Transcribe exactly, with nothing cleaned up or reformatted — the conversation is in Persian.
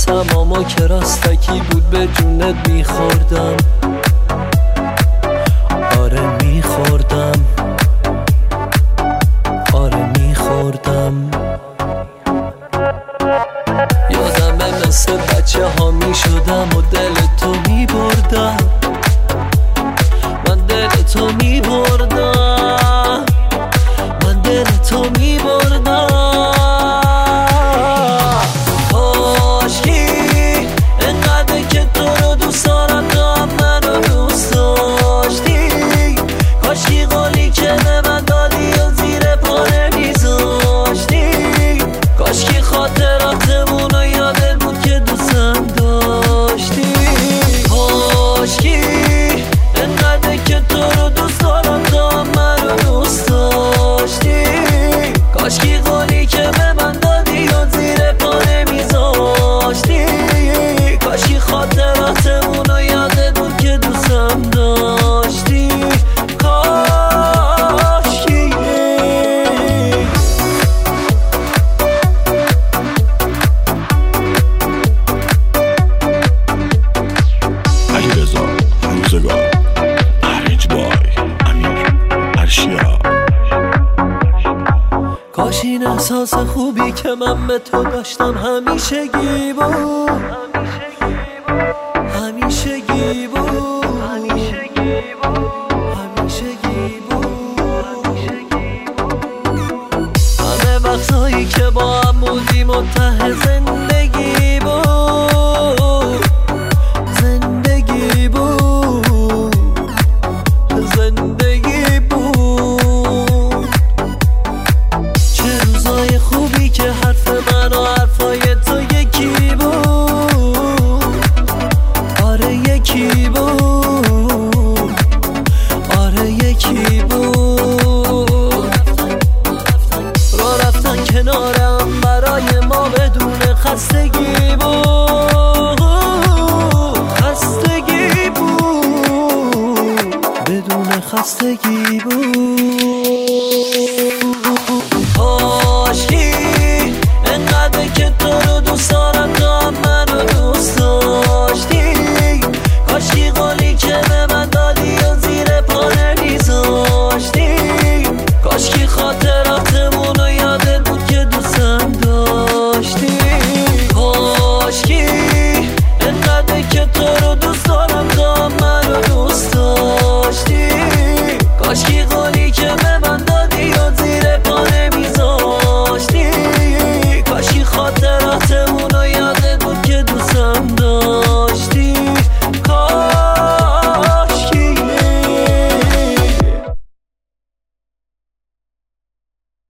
نفسم اما که راستکی بود به جونت میخوردم. آره میخوردم، آره میخوردم. یادمه مثل بچه ها میشدم و دل تو میبردم، من دل تو میبردم، من دل تو میبردم. کاشکی انقدر که تو رو دوست دارم تو هم منو دوست داشتی. کاشکی قولی که به من دادی و زیر پا نمیذاشتی. کاشکی خاطراتمون رو یادت بود که دوستم داشتی. کاشکی انقدر که تو رو دوست دارم تو هم منو دوست داشتی. کاشکی قولی که به من دادی و زیر پا نمیذاشتی. کاشکی خاطراتمون رو یادت بود که دوستم داشتی. کاشکی علیرضا روزگار، ارنج بای امیر ارشیا. کاش این احساس خوبی که من به تو داشتم همیشگی بود، همیشگی بود، همیشگی بود. همه وقتایی که با هم بودیم منتهی زندگی بود، زندگی بود، زندگی بود. چه روزای خوبی که حرف من و حرفای تو یکی بود. آره یکی بود، آره یکی بود. راه رفتن کنارم برای ما بدون خستگی بود.